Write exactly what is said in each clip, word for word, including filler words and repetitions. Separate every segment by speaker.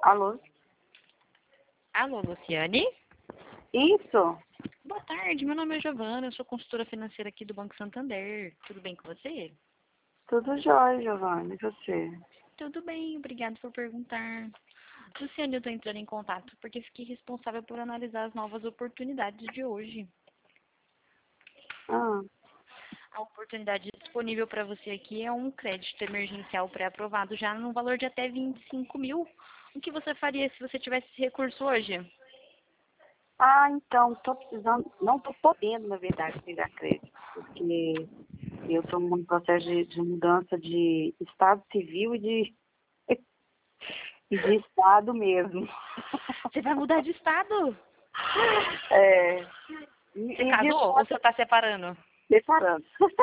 Speaker 1: Alô?
Speaker 2: Alô, Luciane?
Speaker 1: Isso?
Speaker 2: Boa tarde, meu nome é Giovana, eu sou consultora financeira aqui do Banco Santander. Tudo bem com você?
Speaker 1: Tudo jóia, Giovanni. E você?
Speaker 2: Tudo bem, obrigado por perguntar. Luciane, eu estou entrando em contato porque fiquei responsável por analisar as novas oportunidades de hoje.
Speaker 1: Ah,
Speaker 2: A oportunidade disponível para você aqui é um crédito emergencial pré-aprovado já no valor de até vinte e cinco mil. O que você faria se você tivesse esse recurso hoje?
Speaker 1: ah então, tô precisando, não tô podendo, na verdade, pegar crédito, porque eu estou num processo de, de mudança de estado civil e de, e de estado mesmo.
Speaker 2: Você vai mudar de estado?
Speaker 1: É, e,
Speaker 2: Você
Speaker 1: e de
Speaker 2: casou ou você está separando?
Speaker 1: separando.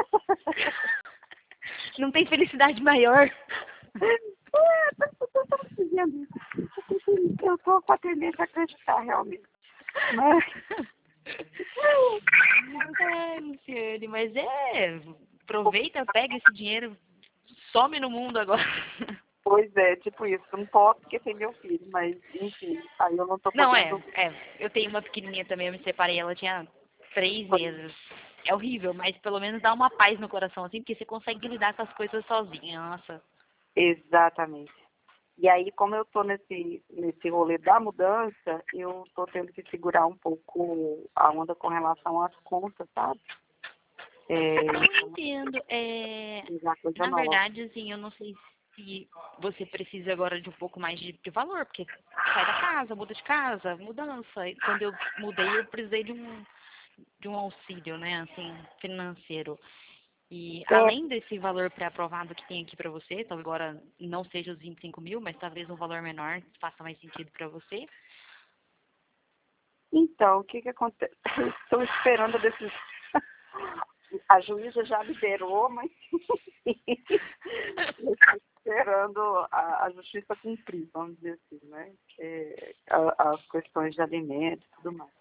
Speaker 2: Não tem felicidade maior?
Speaker 1: É, eu tô, tô dizendo isso. Eu tô com a tendência a acreditar, realmente. Mas...
Speaker 2: É, Luciane, mas é. Aproveita, pega esse dinheiro, some no mundo agora.
Speaker 1: Pois é, tipo isso. Não posso porque tem meu filho, mas enfim, aí eu não tô
Speaker 2: Não, é,
Speaker 1: podendo.
Speaker 2: é. Eu tenho uma pequenininha também, eu me separei, ela tinha três meses. É horrível, mas pelo menos dá uma paz no coração, assim, porque você consegue lidar com as coisas sozinha. Nossa.
Speaker 1: Exatamente. E aí, como eu tô nesse, nesse rolê da mudança, eu tô tendo que segurar um pouco a onda com relação às contas, sabe? É,
Speaker 2: Eu entendo. É,
Speaker 1: já coisa
Speaker 2: na
Speaker 1: nova.
Speaker 2: verdade, assim, eu não sei se você precisa agora de um pouco mais de, de valor, porque sai da casa, muda de casa, mudança. E quando eu mudei, eu precisei de um, de um auxílio, né, assim, financeiro. E
Speaker 1: É,
Speaker 2: além desse valor pré-aprovado que tem aqui para você, talvez agora não seja os vinte e cinco mil, mas talvez um valor menor faça mais sentido para você.
Speaker 1: então, o que que acontece? Estou esperando a decisão. A juíza já liberou, mas eu estou esperando a, a justiça cumprir, vamos dizer assim, né? É, a- as questões de alimentos e tudo mais.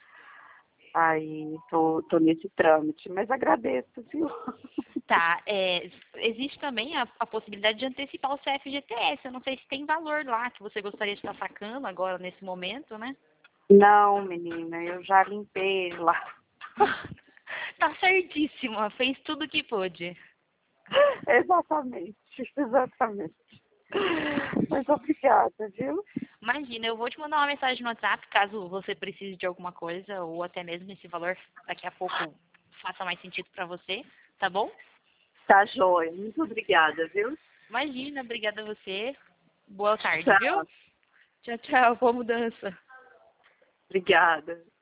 Speaker 1: Aí tô, tô nesse trâmite, mas agradeço, viu?
Speaker 2: Tá, é, existe também a, a possibilidade de antecipar o C F G T S. Eu não sei se tem valor lá que você gostaria de estar sacando agora nesse momento, né?
Speaker 1: Não, menina, eu já limpei lá.
Speaker 2: Tá certíssima, fez tudo o que pôde.
Speaker 1: Exatamente, exatamente. Mas obrigada, viu?
Speaker 2: Imagina, eu vou te mandar uma mensagem no WhatsApp caso você precise de alguma coisa ou até mesmo esse valor daqui a pouco faça mais sentido para você, tá bom?
Speaker 1: Tá joia, muito obrigada, viu?
Speaker 2: Imagina, obrigada a você. Boa tarde, viu?
Speaker 1: Tchau,
Speaker 2: Tchau, tchau, boa mudança.
Speaker 1: obrigada.